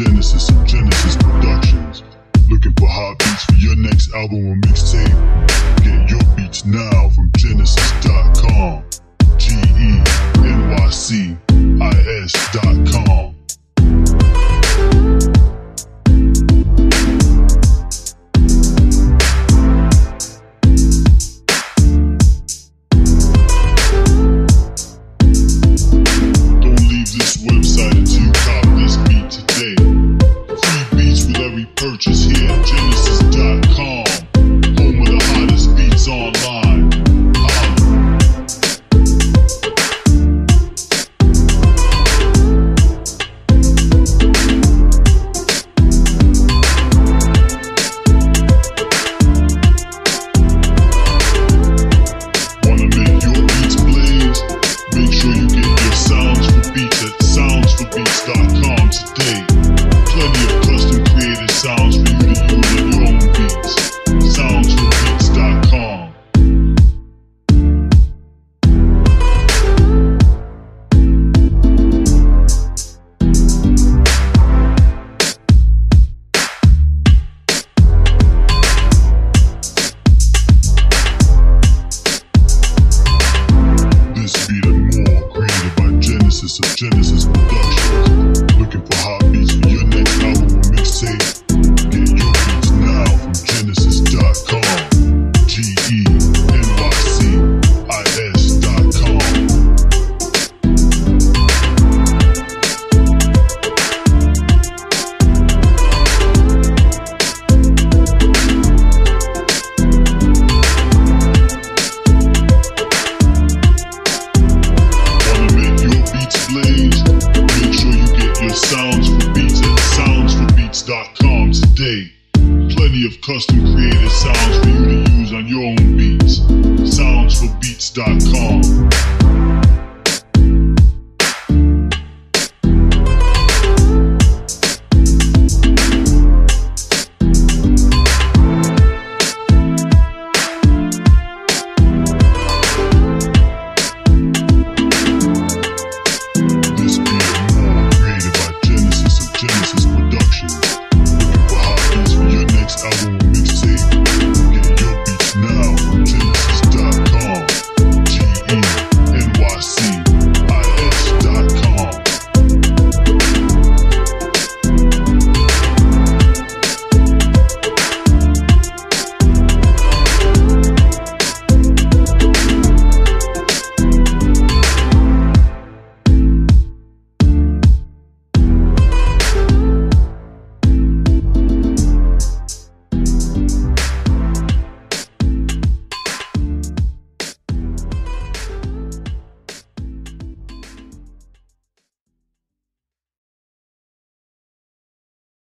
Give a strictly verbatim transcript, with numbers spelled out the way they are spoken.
Genesis of Genesis Productions. Looking for hot beats for your next album or mixtape? Get your beats now from Genesis dot com. G E N Y C I S dot com. Don't leave this website until you cop this beat today. Free beats with every purchase here at Genesis dot com. Home of the hottest beats online. Wanna make your beats blaze? Make sure you get your sounds for beats at sounds for beats dot com today. Plenty of custom created sounds for you to use on your own beats. sounds for beats dot com. This beat and more created by Genesis of Genesis Productions. Looking for hot beats for your next album or mixtape? Get your beats now from Genesis dot com. G E N Y C I S dot com. Wanna make your beats blaze? Make sure you get your sounds for beats at sounds for beats dot com today. Plenty of custom created sounds for you to use on your own beats. sounds for beats dot com.